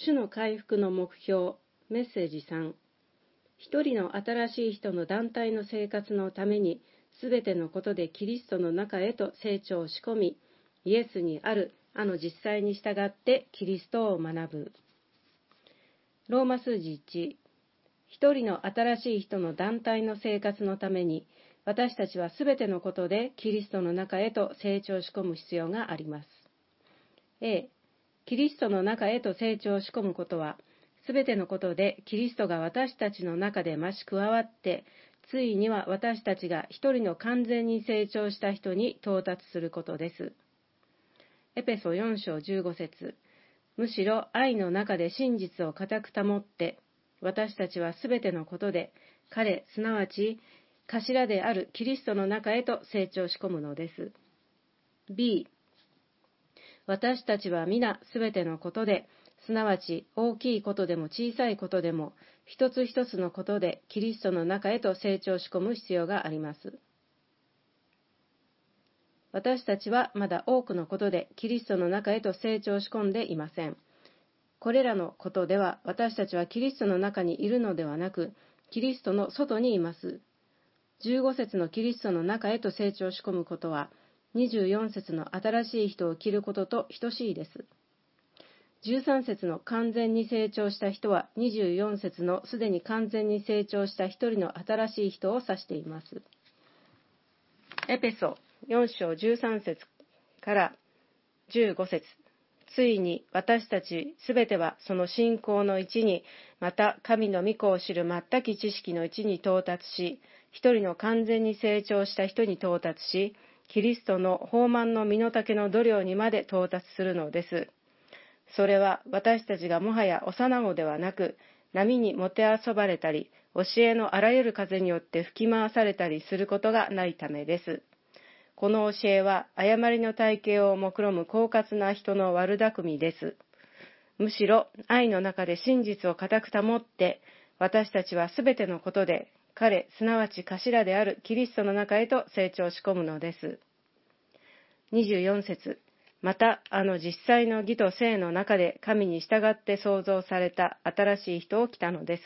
主の回復の目標、メッセージ3。一人の新しい人の団体の生活のために、すべてのことでキリストの中へと成長を仕込み、イエスにある実際に従ってキリストを学ぶ。ローマ数字1。一人の新しい人の団体の生活のために、私たちはすべてのことでキリストの中へと成長を仕込む必要があります。A、キリストの中へと成長を仕込むことは、すべてのことでキリストが私たちの中で増し加わって、ついには私たちが一人の完全に成長した人に到達することです。エペソ4章15節。むしろ愛の中で真実を固く保って、私たちはすべてのことで彼、すなわち頭であるキリストの中へと成長し込むのです。B、私たちは皆すべてのことで、すなわち大きいことでも小さいことでも、一つ一つのことでキリストの中へと成長し込む必要があります。私たちはまだ多くのことでキリストの中へと成長し込んでいません。これらのことでは私たちはキリストの中にいるのではなく、キリストの外にいます。15節のキリストの中へと成長し込むことは、24節の新しい人を着ることと等しいです。13節の完全に成長した人は、24節のすでに完全に成長した一人の新しい人を指しています。エペソ4章13節から15節。ついに私たちすべてはその信仰の一に、また神の御子を知る全き知識の一に到達し、一人の完全に成長した人に到達し、キリストの豊満の身の丈の度量にまで到達するのです。それは私たちがもはや幼子ではなく、波にもてあそばれたり、教えのあらゆる風によって吹き回されたりすることがないためです。この教えは誤りの体系を目論む狡猾な人の悪巧みです。むしろ愛の中で真実を固く保って、私たちはすべてのことで彼、すなわち頭であるキリストの中へと成長し込むのです。24節。また実際の義と聖の中で神に従って創造された新しい人を着たのです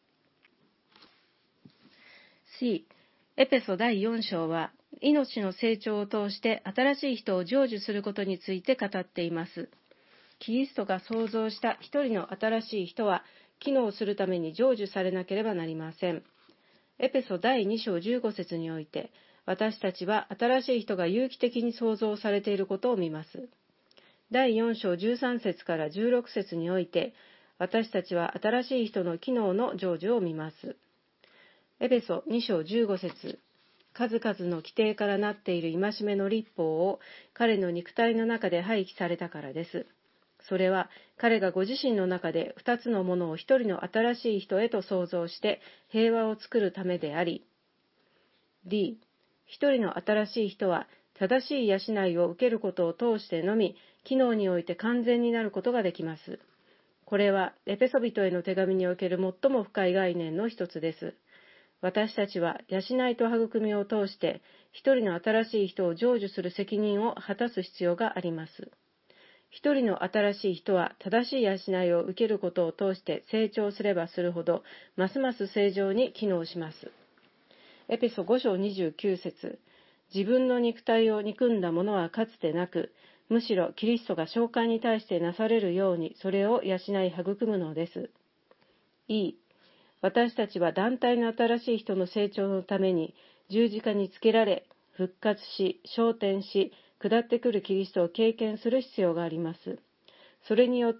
。C、エペソ第4章は命の成長を通して新しい人を成就することについて語っています。キリストが創造した一人の新しい人は機能するために成就されなければなりません。エペソ第2章15節において、私たちは新しい人が有機的に創造されていることを見ます。第4章13節から16節において、私たちは新しい人の機能の成就を見ます。エペソ2章15節、数々の規定からなっている戒めの律法を彼の肉体の中で廃棄されたからです。それは彼がご自身の中で2つのものを一人の新しい人へと創造して平和を作るためであり、D、一人の新しい人は正しい養いを受けることを通してのみ、機能において完全になることができます。これはエペソ人への手紙における最も深い概念の一つです。私たちは養いと育みを通して一人の新しい人を成就する責任を果たす必要があります。一人の新しい人は正しい養いを受けることを通して成長すればするほど、ますます正常に機能します。エペソ5章29節。自分の肉体を憎んだものはかつてなく、むしろキリストが召喚に対してなされるようにそれを養い育むのです。E、私たちは団体の新しい人の成長のために十字架につけられ、復活し、昇天し、下ってくるキリストを経験する必要があります。それによって、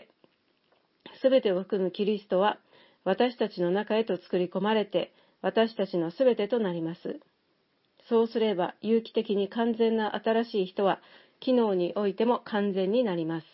すべてを含むキリストは私たちの中へと作り込まれて、私たちのすべてとなります。そうすれば、有機的に完全な新しい人は、機能においても完全になります。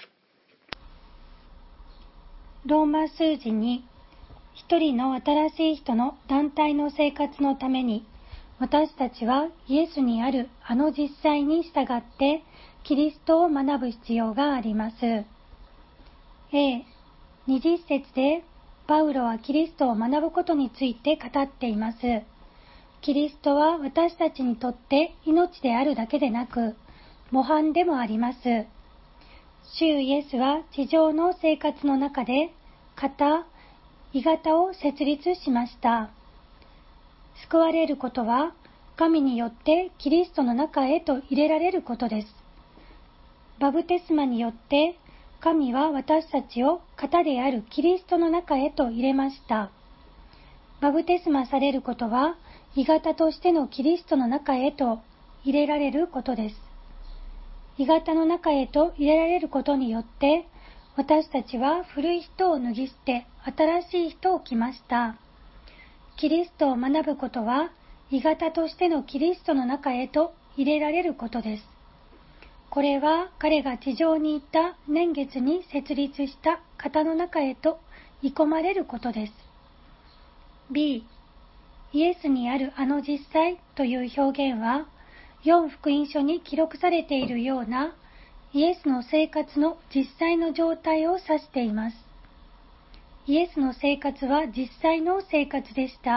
ローマ数字に、一人の新しい人の団体の生活のために、私たちはイエスにある実際に従ってキリストを学ぶ必要があります。A、20節でパウロはキリストを学ぶことについて語っています。キリストは私たちにとって命であるだけでなく模範でもあります。 主イエスは地上の生活の中で異型を設立しました。救われることは神によってキリストの中へと入れられることです。バプテスマによって神は私たちを型であるキリストの中へと入れました。バプテスマされることは異型としてのキリストの中へと入れられることです。異型の中へと入れられることによって私たちは古い人を脱ぎ捨て新しい人を着ました。キリストを学ぶことは異型としてのキリストの中へと入れられることです。これは彼が地上にいた年月に設立した型の中へと移込まれることです。B、イエスにあるあの実際という表現は、4福音書に記録されているようなイエスの生活の実際の状態を指しています。イエスの生活は実際の生活でした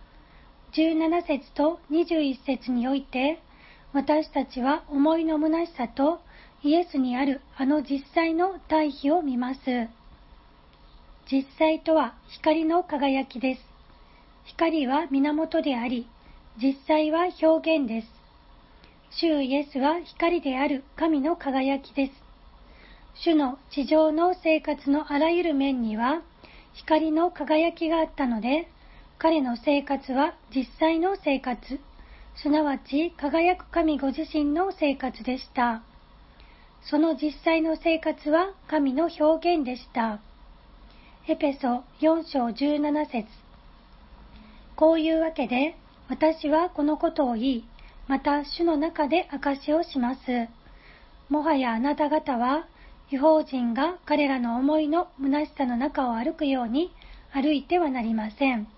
。17節と21節において、私たちは思いの虚しさとイエスにあるあの実際の対比を見ます。実際とは光の輝きです。光は源であり、実際は表現です。主イエスは光である神の輝きです。主の地上の生活のあらゆる面には光の輝きがあったので、彼の生活は実際の生活、すなわち輝く神ご自身の生活でした。その実際の生活は神の表現でした。エペソ4章17節。こういうわけで、私はこのことを言い、また主の中で証しをします。もはやあなた方は、異邦人が彼らの思いの虚しさの中を歩くように歩いてはなりません。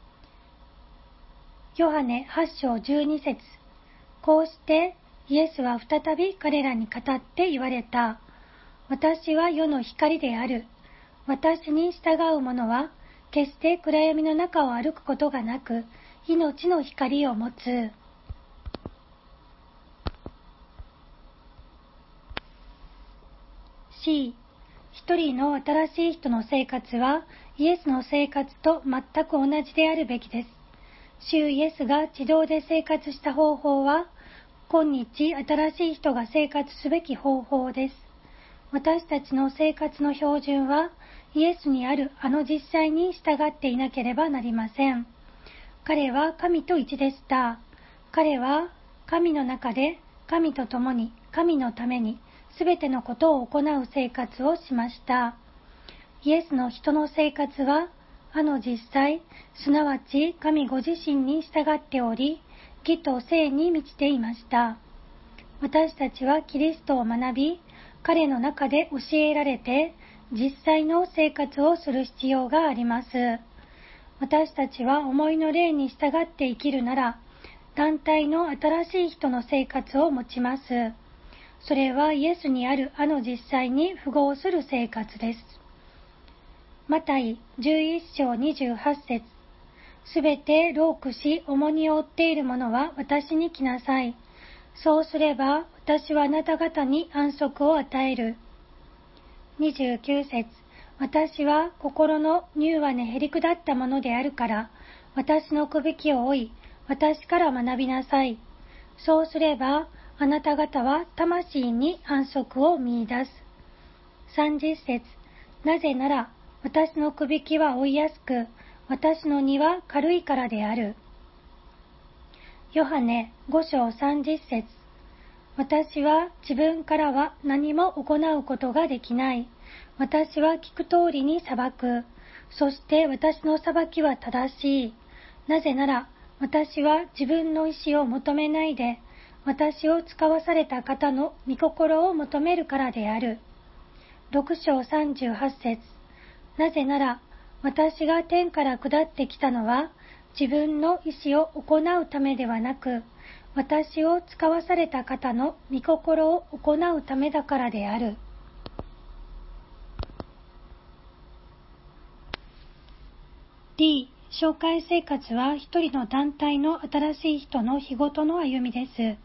ヨハネ8章12節。こうしてイエスは再び彼らに語って言われた。私は世の光である。私に従う者は決して暗闇の中を歩くことがなく、命の光を持つ。C、一人の新しい人の生活はイエスの生活と全く同じであるべきです。主イエスが地上で生活した方法は、今日新しい人が生活すべき方法です。私たちの生活の標準は、イエスにあるあの実際に従っていなければなりません。彼は神と一でした。彼は神の中で神と共に神のためにすべてのことを行う生活をしました。イエスの人の生活は、あの実際、すなわち神ご自身に従っており、義と聖に満ちていました。私たちはキリストを学び、彼の中で教えられて、実際の生活をする必要があります。私たちは思いの霊に従って生きるなら、団体の新しい人の生活を持ちます。それはイエスにあるあの実際に符合する生活です。マタイ11章28節。すべて労苦し重荷を負っている者は私に来なさい。そうすれば私はあなた方に安息を与える。29節。私は心の柔和にへり下ったものであるから、私のくびきを追い、私から学びなさい。そうすればあなた方は魂に安息を見出す。30節。なぜなら私のくびきは追いやすく、私の荷は軽いからである。ヨハネ5章30節。私は自分からは何も行うことができない。私は聞く通りに裁く。そして私の裁きは正しい。なぜなら私は自分の意志を求めないで、私を使わされた方の御心を求めるからである。6章38節。なぜなら私が天から下ってきたのは自分の意志を行うためではなく、私を使わされた方の御心を行うためだからである。D、紹介生活は一人の団体の新しい人の日ごとの歩みです。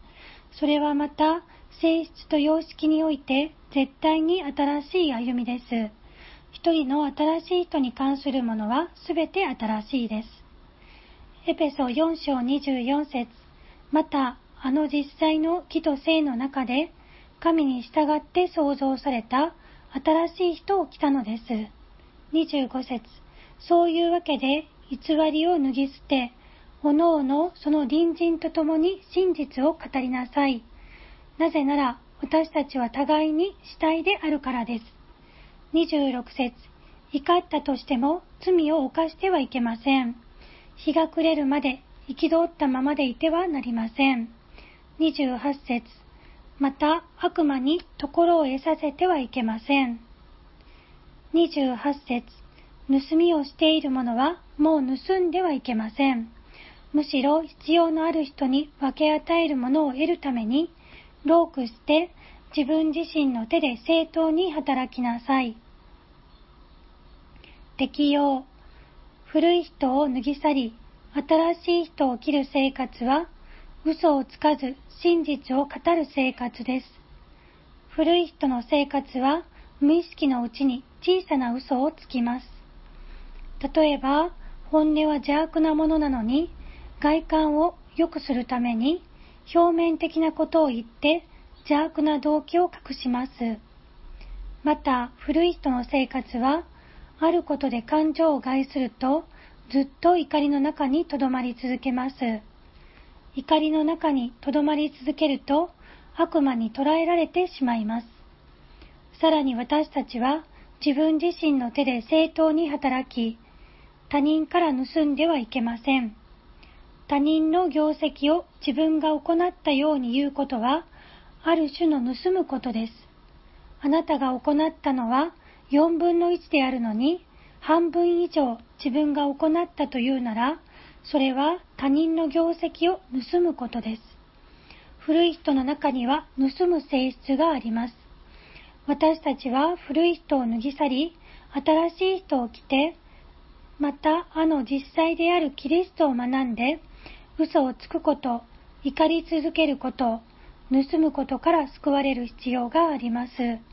それはまた性質と様式において絶対に新しい歩みです。一人の新しい人に関するものはすべて新しいです。エペソ4章24節、また実際の義と聖の中で神に従って創造された新しい人を着たのです。25節、そういうわけで偽りを脱ぎ捨て、おのおのその隣人と共に真実を語りなさい。なぜなら私たちは互いに死体であるからです。26節、怒ったとしても罪を犯してはいけません。日が暮れるまで憤ったままでいてはなりません。28節、また悪魔に心を得させてはいけません。28節、盗みをしている者はもう盗んではいけません。むしろ必要のある人に分け与えるものを得るために、労苦して自分自身の手で正当に働きなさい。適用。古い人を脱ぎ去り、新しい人を着る生活は、嘘をつかず真実を語る生活です。古い人の生活は、無意識のうちに小さな嘘をつきます。例えば、本音は邪悪なものなのに、外観を良くするために、表面的なことを言って邪悪な動機を隠します。また、古い人の生活は、あることで感情を害すると、ずっと怒りの中にとどまり続けます。怒りの中にとどまり続けると、悪魔に捕らえられてしまいます。さらに私たちは、自分自身の手で正当に働き、他人から盗んではいけません。他人の業績を自分が行ったように言うことは、ある種の盗むことです。あなたが行ったのは4分の1であるのに、半分以上自分が行ったというなら、それは他人の業績を盗むことです。古い人の中には盗む性質があります。私たちは古い人を脱ぎ去り、新しい人を着て、また実際であるキリストを学んで、嘘をつくこと、怒り続けること、盗むことから救われる必要があります。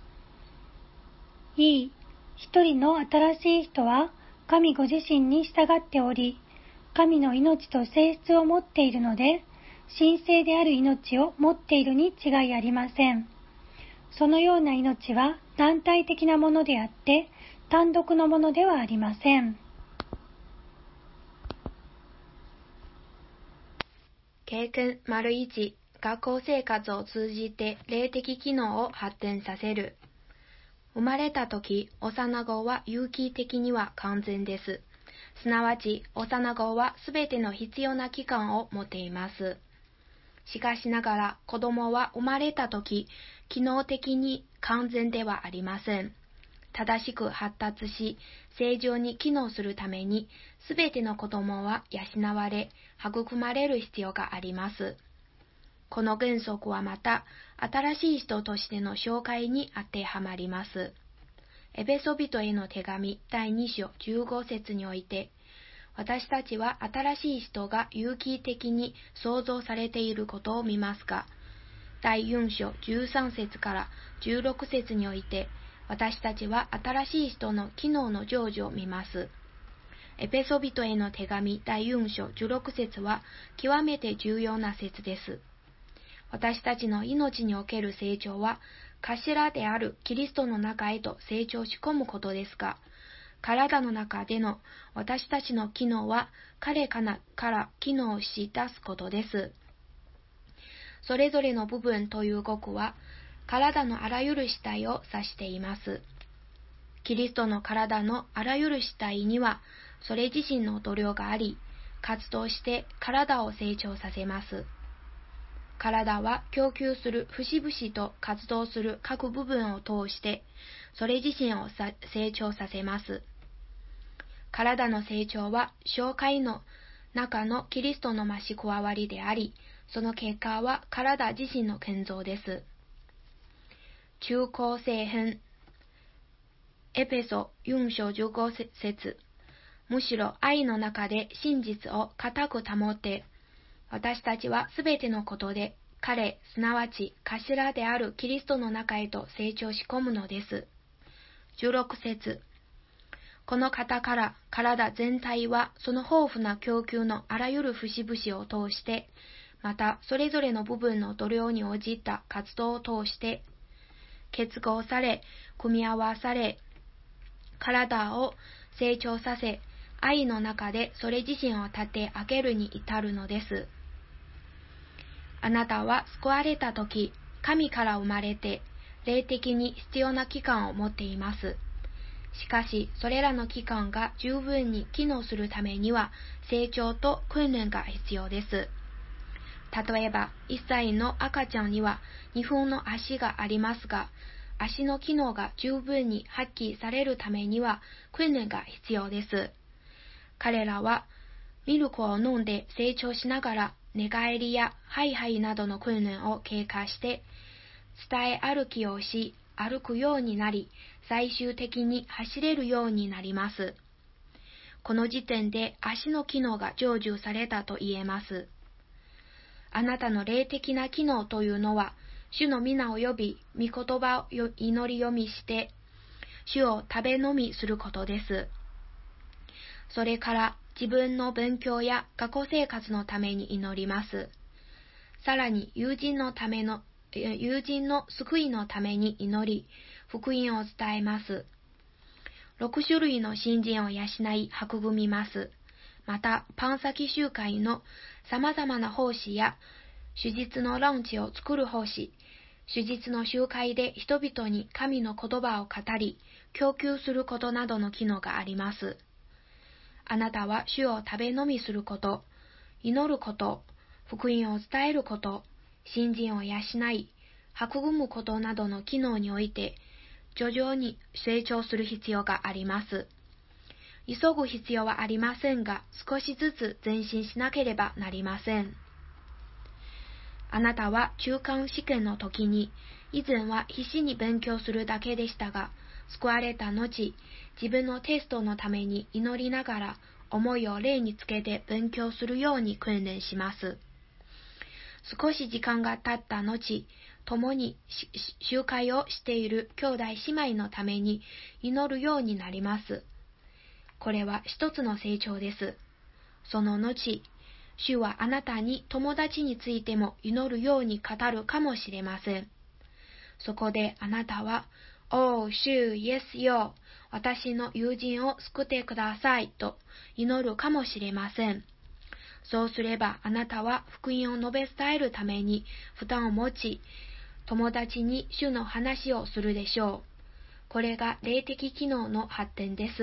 一人の新しい人は神ご自身に従っており、神の命と性質を持っているので、神聖である命を持っているに違いありません。そのような命は団体的なものであって、単独のものではありません。 経験 ① 学校生活を通じて霊的機能を発展させる。生まれたとき、幼子は有機的には完全です。すなわち、幼子はすべての必要な器官を持っています。しかしながら、子供は生まれたとき、機能的に完全ではありません。正しく発達し、正常に機能するために、すべての子供は養われ、育まれる必要があります。この原則はまた、新しい人としての紹介に当てはまります。エペソビトへの手紙第2章15節において、私たちは新しい人が有機的に創造されていることを見ますが、第4章13節から16節において、私たちは新しい人の機能の成就を見ます。エペソビトへの手紙第4章16節は極めて重要な節です。私たちの命における成長は、頭であるキリストの中へと成長し込むことですが、体の中での私たちの機能は彼から機能し出すことです。それぞれの部分という語句は、体のあらゆる主体を指しています。キリストの体のあらゆる主体には、それ自身の度量があり、活動して体を成長させます。体は供給する節々と活動する各部分を通して、それ自身を成長させます。体の成長は、教会の中のキリストの増し加わりであり、その結果は体自身の建造です。中高生編エペソ4章15節、むしろ愛の中で真実を固く保って、私たちはすべてのことで彼、すなわち頭であるキリストの中へと成長し込むのです。16節。この方から体全体はその豊富な供給のあらゆる節々を通して、またそれぞれの部分の度量に応じた活動を通して、結合され、組み合わされ、体を成長させ、愛の中でそれ自身を立て上げるに至るのです。あなたは救われたとき、神から生まれて、霊的に必要な器官を持っています。しかし、それらの器官が十分に機能するためには、成長と訓練が必要です。例えば、1歳の赤ちゃんには2本の足がありますが、足の機能が十分に発揮されるためには、訓練が必要です。彼らは、ミルクを飲んで成長しながら、寝返りやハイハイなどの訓練を経過して、伝え歩きをし、歩くようになり、最終的に走れるようになります。この時点で足の機能が成就されたと言えます。あなたの霊的な機能というのは、主の皆を呼び、御言葉を祈り読みして、主を食べ飲みすることです。それから自分の勉強や学校生活のために祈ります。さらに友人の救いのために祈り、福音を伝えます。6種類の信心を養い育みます。また、パン先集会の様々な奉仕や、主日のランチを作る奉仕、主日の集会で人々に神の言葉を語り、供給することなどの機能があります。あなたは主を食べ飲みすること、祈ること、福音を伝えること、信心を養い、育むことなどの機能において、徐々に成長する必要があります。急ぐ必要はありませんが、少しずつ前進しなければなりません。あなたは中間試験の時に、以前は必死に勉強するだけでしたが、救われた後、自分のテストのために祈りながら、思いを霊につけて勉強するように訓練します。少し時間が経った後、共に集会をしている兄弟姉妹のために祈るようになります。これは一つの成長です。その後、主はあなたに友達についても祈るように語るかもしれません。そこであなたは、おう、主イエスよ、私の友人を救ってくださいと祈るかもしれません。そうすればあなたは福音を述べ伝えるために負担を持ち、友達に主の話をするでしょう。これが霊的機能の発展です。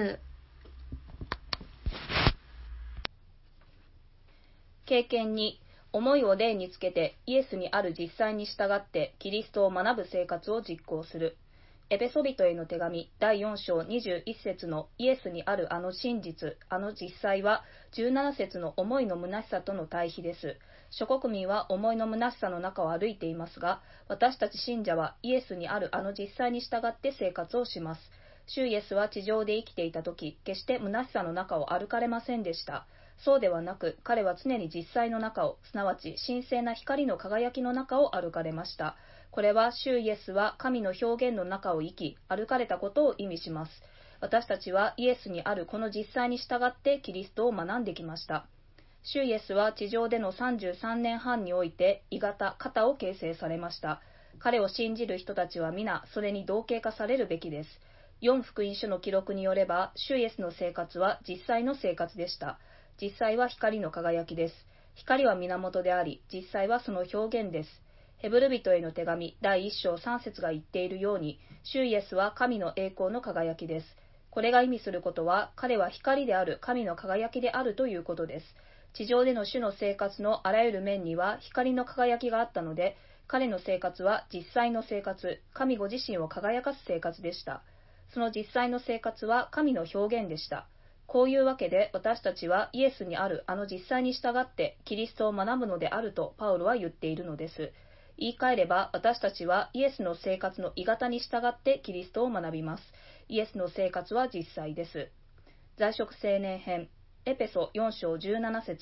経験に、思いを霊につけてイエスにある実際に従ってキリストを学ぶ生活を実行する。エペソビトへの手紙第4章21節のイエスにあるあの真実、あの実際は17節の思いの虚しさとの対比です。諸国民は思いの虚しさの中を歩いていますが、私たち信者はイエスにあるあの実際に従って生活をします。主イエスは地上で生きていたとき、決して虚しさの中を歩かれませんでした。そうではなく、彼は常に実際の中を、すなわち神聖な光の輝きの中を歩かれました。これは主イエスは神の表現の中を生き、歩かれたことを意味します。私たちはイエスにあるこの実際に従ってキリストを学んできました。主イエスは地上での33年半において、鋳型、型を形成されました。彼を信じる人たちは皆、それに同型化されるべきです。4福音書の記録によれば、主イエスの生活は実際の生活でした。実際は光の輝きです。光は源であり、実際はその表現です。ヘブル人への手紙第1章3節が言っているように、主イエスは神の栄光の輝きです。これが意味することは、彼は光である神の輝きであるということです。地上での主の生活のあらゆる面には光の輝きがあったので、彼の生活は実際の生活、神ご自身を輝かす生活でした。その実際の生活は神の表現でした。こういうわけで私たちはイエスにあるあの実際に従ってキリストを学ぶのであるとパウロは言っているのです。言い換えれば私たちはイエスの生活の鋳型に従ってキリストを学びます。イエスの生活は実際です。在職青年編エペソ4章17節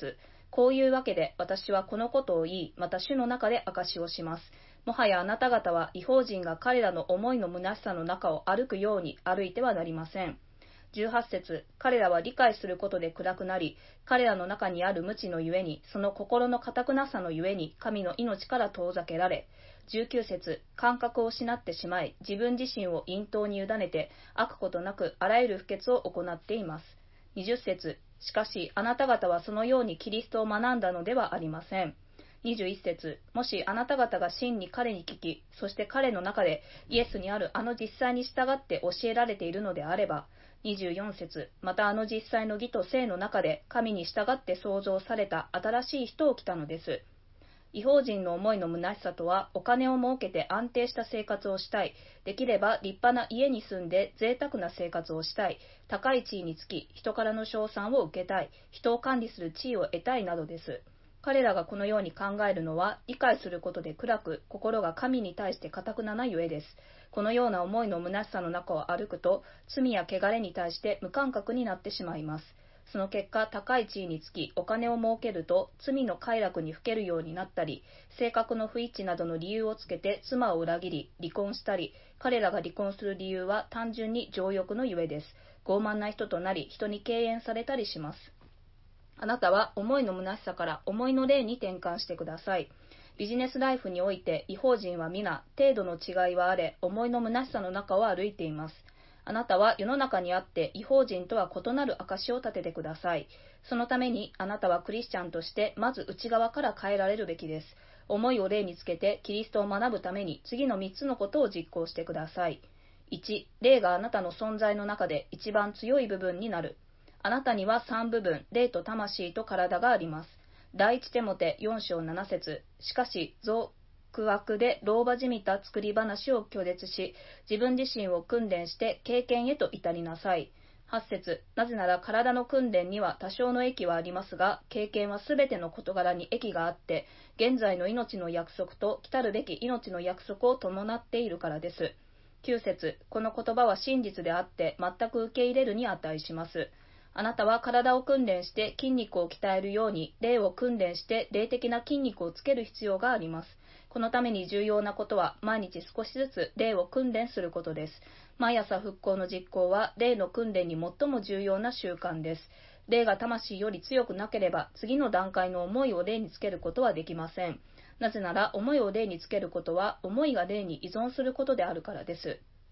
こういうわけで私はこのことを言い、また主の中で証しをします。もはやあなた方は異邦人が彼らの思いの虚しさの中を歩くように歩いてはなりません。18節、彼らは理解することで暗くなり、彼らの中にある無知のゆえに、その心の堅くなさのゆえに、神の命から遠ざけられ、19節、感覚を失ってしまい、自分自身を陰頭に委ねて、悪ことなくあらゆる不潔を行っています。20節、しかしあなた方はそのようにキリストを学んだのではありません。21節、もしあなた方が真に彼に聞き、そして彼の中でイエスにあるあの実際に従って教えられているのであれば、24節、またあの実際の義と聖の中で神に従って創造された新しい人を来たのです。異邦人の思いの虚しさとは、お金を儲けて安定した生活をしたい、できれば立派な家に住んで贅沢な生活をしたい、高い地位につき人からの称賛を受けたい、人を管理する地位を得たいなどです。彼らがこのように考えるのは、理解することで暗く、心が神に対して堅くななゆえです。このような思いの虚しさの中を歩くと、罪や汚れに対して無感覚になってしまいます。その結果、高い地位につきお金を儲けると、罪の快楽にふけるようになったり、性格の不一致などの理由をつけて妻を裏切り、離婚したり、彼らが離婚する理由は単純に情欲のゆえです。傲慢な人となり、人に敬遠されたりします。あなたは思いの虚しさから思いの霊に転換してください。ビジネスライフにおいて異邦人は皆程度の違いはあれ、思いの虚しさの中を歩いています。あなたは世の中にあって異邦人とは異なる証を立ててください。そのためにあなたはクリスチャンとしてまず内側から変えられるべきです。思いを霊につけてキリストを学ぶために次の3つのことを実行してください。1、霊があなたの存在の中で一番強い部分になる。あなたには3部分、霊と魂と体があります。第一テモテ4章7節、しかし、俗悪で老婆じみた作り話を拒絶し、自分自身を訓練して経験へと至りなさい。8節、なぜなら体の訓練には多少の益はありますが、経験はすべての事柄に益があって、現在の命の約束と来たるべき命の約束を伴っているからです。9節、この言葉は真実であって、全く受け入れるに値します。あなたは体を訓練して筋肉を鍛えるように、霊を訓練して霊的な筋肉をつける必要があります。このために重要なことは、毎日少しずつ霊を訓練することです。毎朝復興の実行は、霊の訓練に最も重要な習慣です。霊が魂より強くなければ、次の段階の思いを霊につけることはできません。なぜなら、思いを霊につけることは、思いが霊に依存することであるからです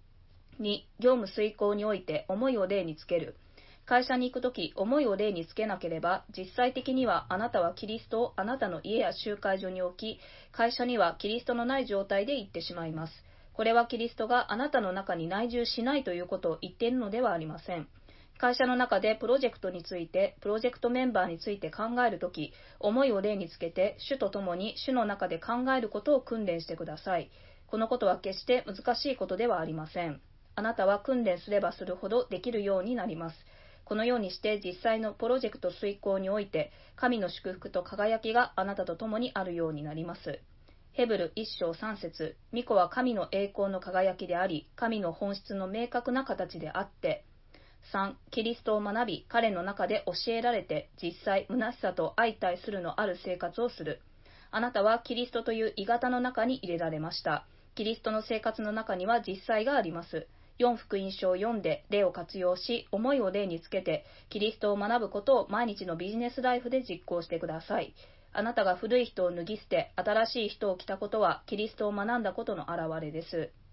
。2、業務遂行において思いを霊につける。会社に行くとき、思いを霊につけなければ、実際的にはあなたはキリストをあなたの家や集会所に置き、会社にはキリストのない状態で行ってしまいます。これはキリストがあなたの中に内住しないということを言っているのではありません。会社の中でプロジェクトについて、プロジェクトメンバーについて考えるとき、思いを霊につけて、主と共に主の中で考えることを訓練してください。このことは決して難しいことではありません。あなたは訓練すればするほどできるようになります。このようにして実際のプロジェクト遂行において、神の祝福と輝きがあなたと共にあるようになります。ヘブル1章3節、御子は神の栄光の輝きであり、神の本質の明確な形であって、3、キリストを学び、彼の中で教えられて、実際、虚しさと相対するのある生活をする。あなたはキリストという鋳型の中に入れられました。キリストの生活の中には実際があります。4福音書を読んで霊を活用し、思いを霊につけて、キリストを学ぶことを毎日のビジネスライフで実行してください。あなたが古い人を脱ぎ捨て、新しい人を着たことは、キリストを学んだことの表れです。